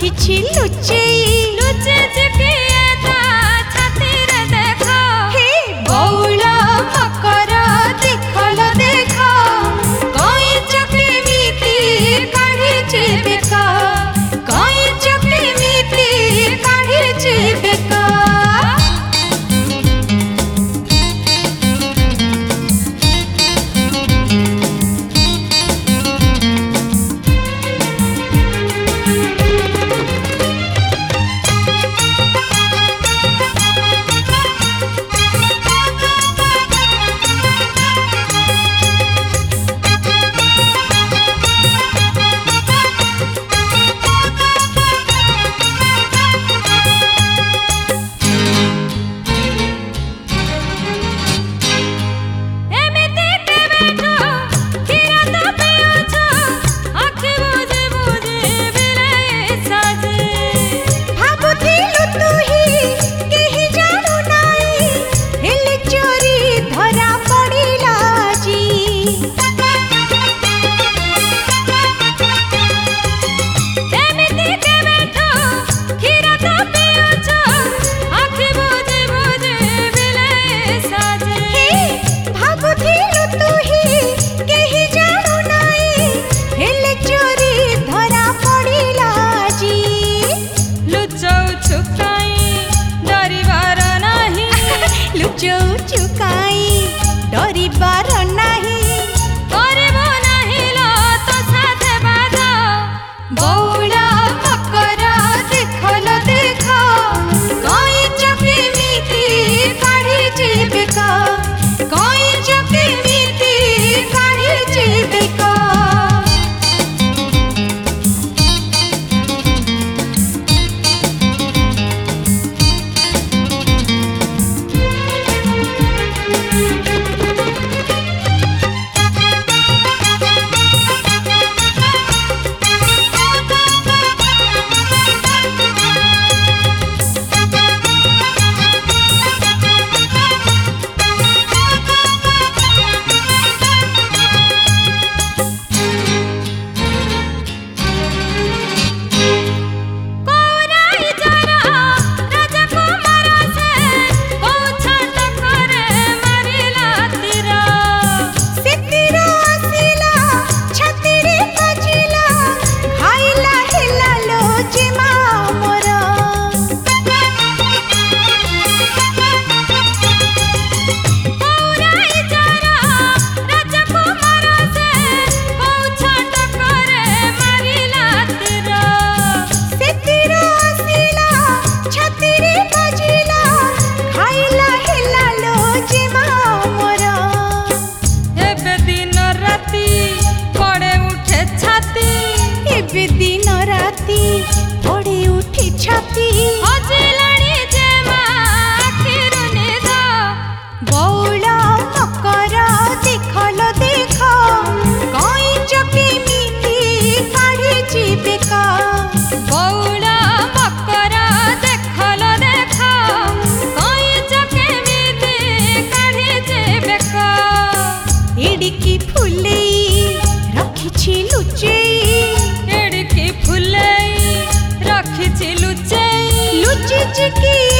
रखिछि लुचेई लुचे जिकिए ता छातिर देखो हे बौला मकर देखल देख कई चके मीति काढ़िछि बेका कई चके मीति काढ़िछि बेका डरिबार नाही करबो नाही लो तो साथे बाजा बौला मकर देखल देख कई चके मीति काढ़िछि बेका कई चके मीति काढ़िछि बेका दिन राती पड़े उठी छाती हजिलाणी जे मा आखिर निद बौला मकर देखल देख कई चके मीति काढ़िछि बेका बौला मकर देखल देख कई चके मीति काढ़िछि बेका एडिकी फुलेई रखिछि लुचेई एडिकी फुलेई रखिछि लुचेई लुचि चिकी